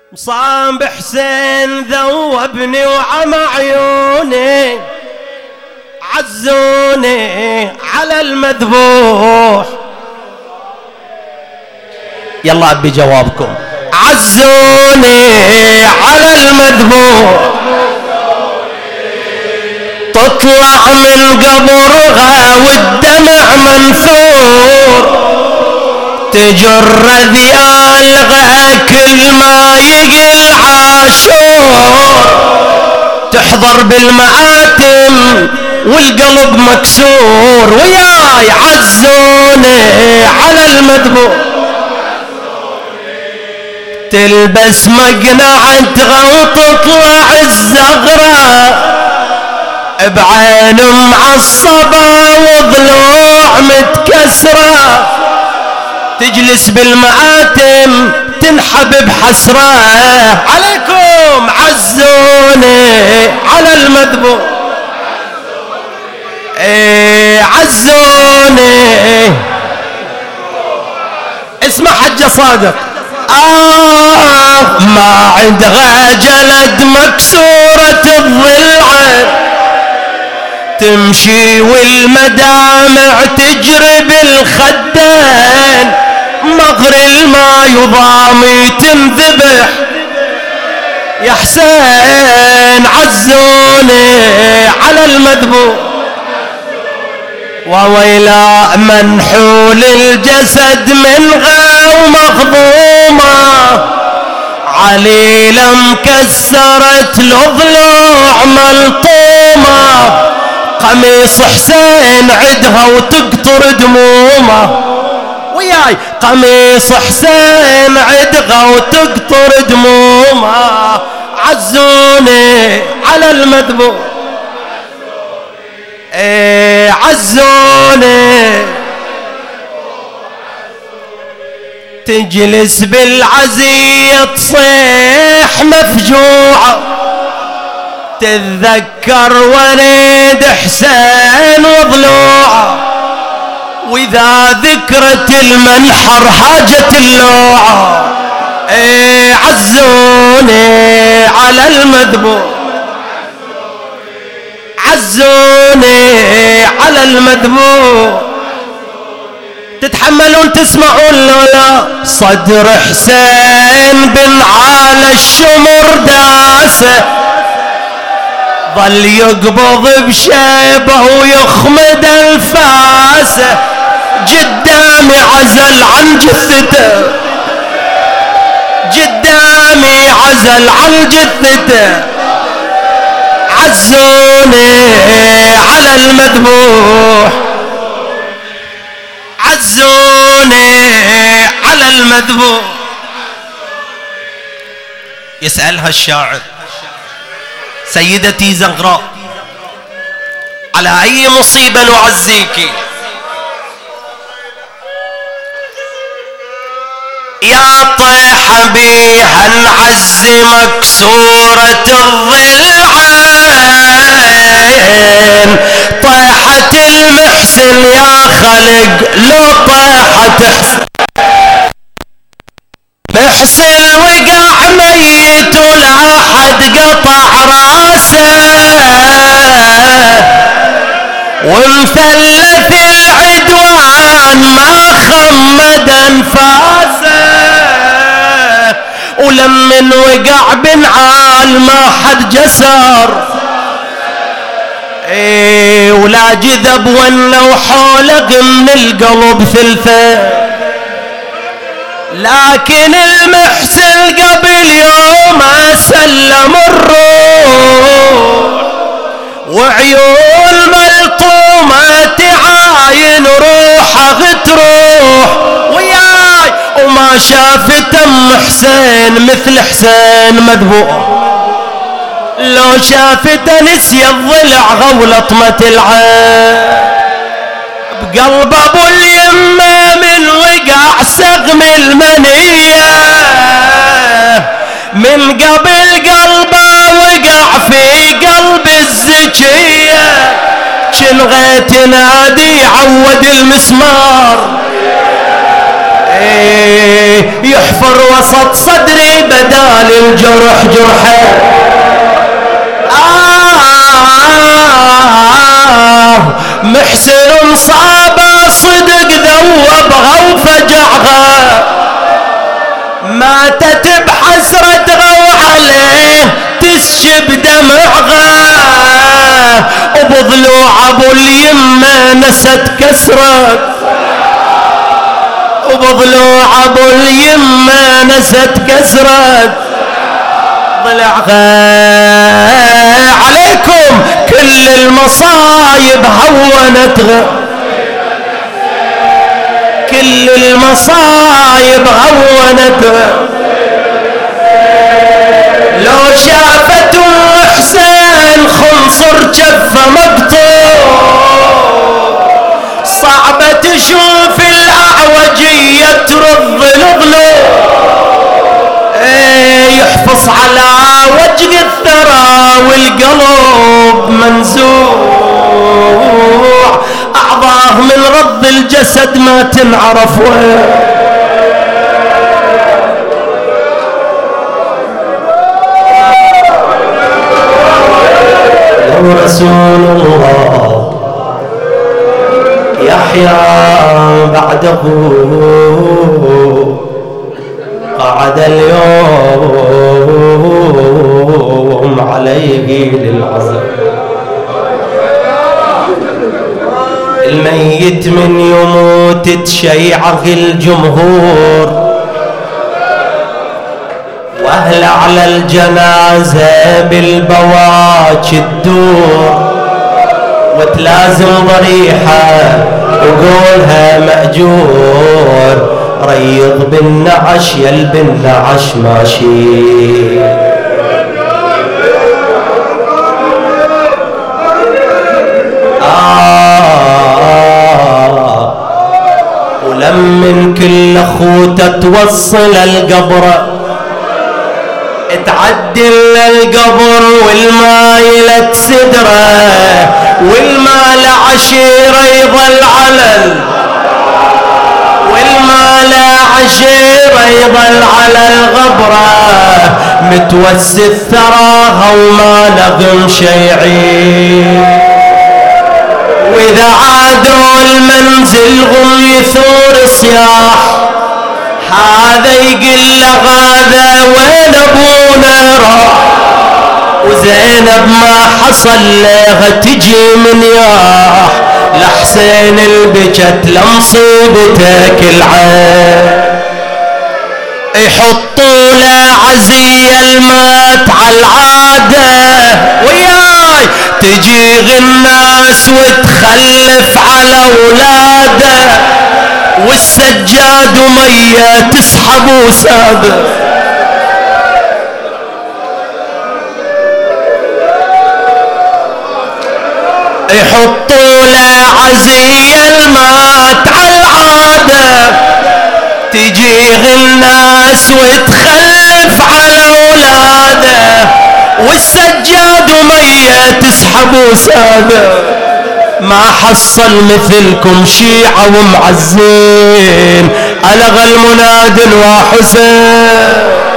مصاب حسين ذوبني وعمى عيوني، عزوني على المذبوح. يلا أبي جوابكم. عزوني على المذبوح، تطلع من قبرها والدمع منثور، تجر ذيالها كل ما يقل عاشور، تحضر بالمآتم والقلب مكسور. وياي عزوني على المذبوح، تلبس مقنعتها وتطلع الزغرة بعين معصبة وضلوع متكسرة، تجلس بالمآتم تنحب بحسرة. عليكم عزوني على المذبوح، عزوني. اسمع حجة صادق، ما عندها جلد مكسورة الضلع، تمشي والمدامع تجري بالخدين، مغر الماء يضامي تنذبح يا حسين. عزوني على المذبوح، وويلا منحول الجسد منها ومخضومة، عليلة مكسرت الضلوع ملطومة، قميص حسين عدها وتقطر دمومه. وياي قميص حسين عدها وتقطر دمومه. عزوني على المذبوح، عزوني. تجلس بالعزية تصيح مفجوعة، تتذكر وريد حسين وضلوعه، واذا ذكرت المنحر حاجة اللوعة. عزوني على المذبوح، عزوني على المذبوح. تتحملون تسمعون لولا صدر حسين بن عال الشمر داسه، ظل يقبض بشيبه ويخمد الفاسه، قدامي عزل عن جثته، قدامي عزل عن جثته. عزوني على المذبوح، عزوني على المذبوح. يسألها الشاعر سيدتي زغراء على أي مصيبة نعزيك؟ يا طيحة بيها نعز مكسورة الضلعين، طيحة المحسن يا خلق لو طيحة محسن وقع ميت ولا حد قطع راسه، ومثلث العدوان ما خمد انفاسه، ولمن وقع بنعال ما حد جسر، ولا جذب ولو حولق من القلب ثلثه. لكن المحسن قبل يوم سلم الروح، وعيون ملطومة تعاين روحه تروح. وياي وما شافت ام حسين مثل حسين مذبوح، لو شافت نسي الضلع غولطمة العين، بقلب ابو اليمه من وقع سقم المنيه، من قبل قلبه وقع في قلب الزكيه، شلغيت نادي عود المسمار، يحفر وسط صدري بدال الجرح جرحه. محسن صابه صدق ذوبها وفجعها، ماتت بحسرتها وعليه تسشب دمعها، وبضلوع ابو اليمه نست كسرت، وبضلوع ابو اليمه نست كسرت ضلعها. عليكم كل المصايب هونتها، كل المصايب هونتها. لو شافت حسين خنصر جفه مقطوع، صعبة تشوف الأعوجية ترض الضلوع. يحفظ على وجه الثرى والقلب منزوع، أعضاه من رض الجسد ما تنعرف وين. لو رسول الله يحيى بعده قعد اليوم عليه للعزاء، الميت من يموت تشيعه الجمهور، واهل على الجنازة بالبواج تدور، وتلازم ضريحة وقولها مأجور، ريض بالنعش يا بالنعش ماشي. ولمن كل اخوته توصل القبر، تعدل القبر والمايلة صدره، والمال عشيرة يظل على والمال عشيرة يظل على الغبرة، متوسد ثراها وما نغم شيعين. واذا عادوا المنزل هم يثور صياح، هذا يقل هذا وين ابونا راح، وزينب ما حصل لها تجي من ياح، لحسين البجت لمصيبتك العين. يحطوا له عزية المات عالعادة، وياي تجيغ الناس وتخلف على اولاده، والسجاد ومية تسحب وسابه. يحطوا له عزية المات عالعادة، تجيه الناس وتخلف على اولاده، والسجاد ومية تسحب وسابه. ما حصل مثلكم شيعة ومعزين، ألغى المناد وحسين.